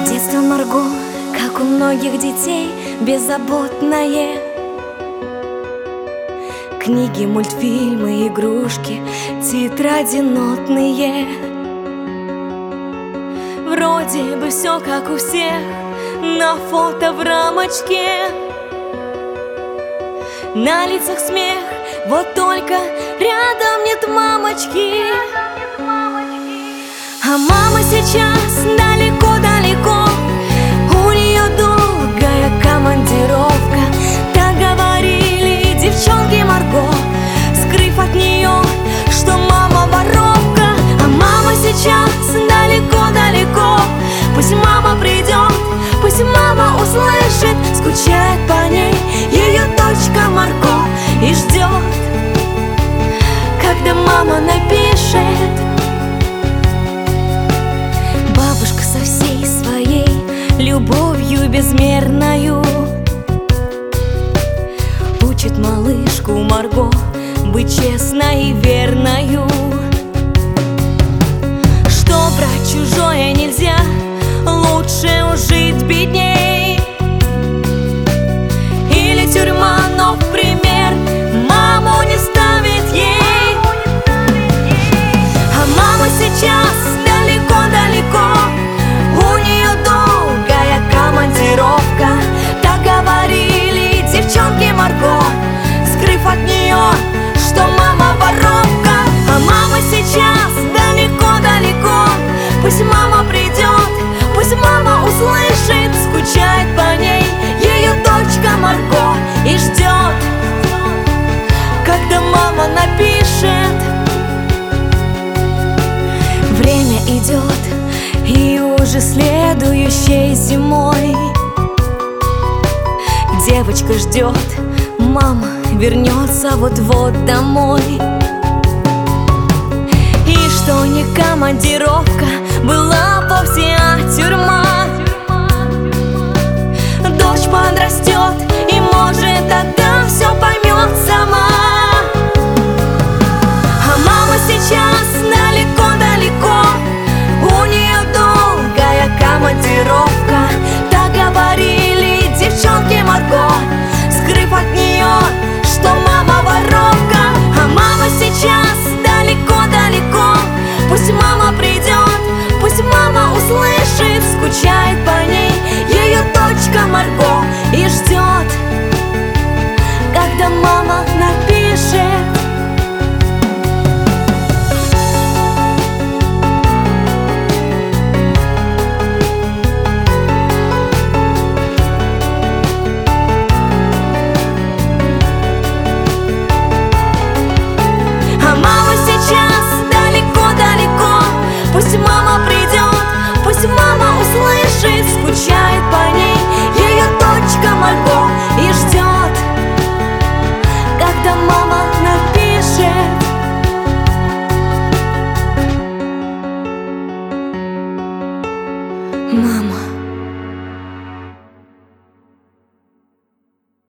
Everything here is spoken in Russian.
Детство Марго, как у многих детей, беззаботное. Книги, мультфильмы, игрушки, тетради нотные. Вроде бы все как у всех, на фото в рамочке. На лицах смех, вот только рядом нет мамочки. А мама сейчас далеко-далеко, у нее долгая командировка. Так говорили девчонки Марго, скрыв от нее, что мама воровка. А мама сейчас далеко-далеко, пусть мама придет, пусть мама услышит, скучает по ней ее дочка Марго и ждет, когда мама напишет. Бабушка со всей своей любовью безмерною учит малышку Марго быть честной и верною. Что брать чужое нельзя, лучше ужить бедней. Или тюрьма, но в пример маму не ставит ей. А мама сейчас далеко-далеко, у нее долгая командировка. Так говорили девчонки Марго, скрыв от нее, что мама воровка. А мама сейчас далеко-далеко, пусть мама придет, пусть мама услышит, скучает по ней ее дочка Марго и ждет, когда мама напишет. Время идет, и уже следующей зимой девочка ждет, мама вернется вот-вот домой. И что не командировка была вовсе, а тюрьма. Дочь подрастет и может тогда все понять.